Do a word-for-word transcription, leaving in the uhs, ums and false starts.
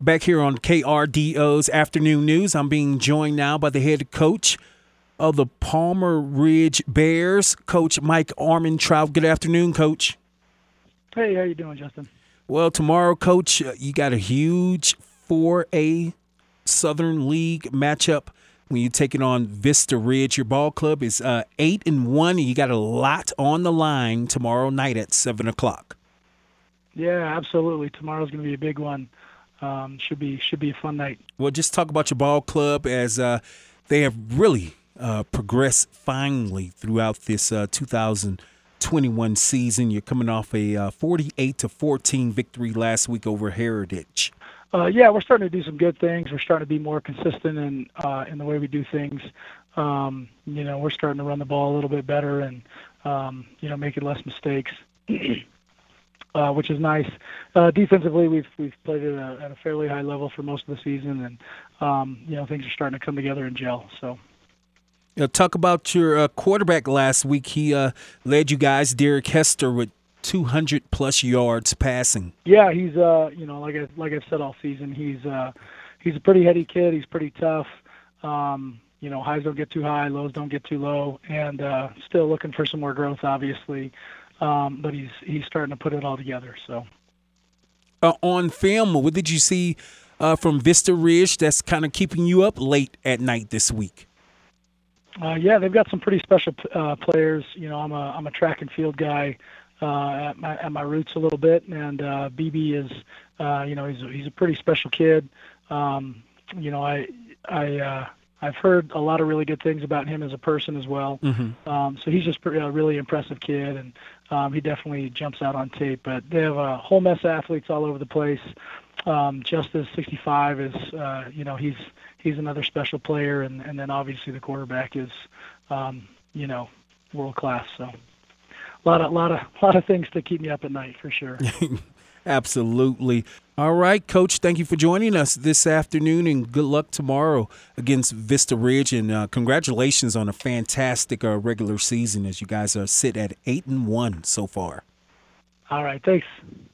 Back here on K R D O's Afternoon News, I'm being joined now by the head coach of the Palmer Ridge Bears, Coach Mike Armentrout. Good afternoon, Coach. Hey, how you doing, Justin? Well, tomorrow, Coach, you got a huge four A Southern League matchup when you're taking on Vista Ridge. Your ball club is uh, eight and one, and you got a lot on the line tomorrow night at seven o'clock. Yeah, absolutely. Tomorrow's going to be a big one. Um, should be should be a fun night. Well, just talk about your ball club as uh, they have really uh, progressed finely throughout this uh, two thousand twenty-one season. You're coming off a uh, forty-eight to fourteen victory last week over Heritage. Uh, yeah, we're starting to do some good things. We're starting to be more consistent in uh, in the way we do things. Um, you know, we're starting to run the ball a little bit better and um, you know, making less mistakes. Uh, which is nice. Uh, defensively, we've we've played at a, at a fairly high level for most of the season, and um, you know, things are starting to come together and gel. So, you know, talk about your uh, quarterback last week. He uh, led you guys, Derek Hester, with two hundred plus yards passing. Yeah, he's uh, you know, like I like I've said all season, he's uh, he's a pretty heady kid. He's pretty tough. Um, you know, highs don't get too high, lows don't get too low, and uh, still looking for some more growth, obviously. Um, but he's he's starting to put it all together. So, uh, on film, what did you see uh, from Vista Ridge that's kind of keeping you up late at night this week? Uh, yeah, they've got some pretty special uh, players. You know, I'm a I'm a track and field guy uh, at my at my roots a little bit, and uh, B B is uh, you know he's a, he's a pretty special kid. Um, you know, I I. Uh, I've heard a lot of really good things about him as a person as well. Mm-hmm. Um, so he's just a really impressive kid, and um, he definitely jumps out on tape. But they have a whole mess of athletes all over the place. Um, Justice sixty-five is, uh, you know, he's he's another special player, and, and then obviously the quarterback is, um, you know, world class. So a lot of lot of lot of things to keep me up at night for sure. Absolutely. All right, Coach, thank you for joining us this afternoon, and good luck tomorrow against Vista Ridge. And uh, congratulations on a fantastic uh, regular season as you guys are sit at eight and one so far. All right, thanks.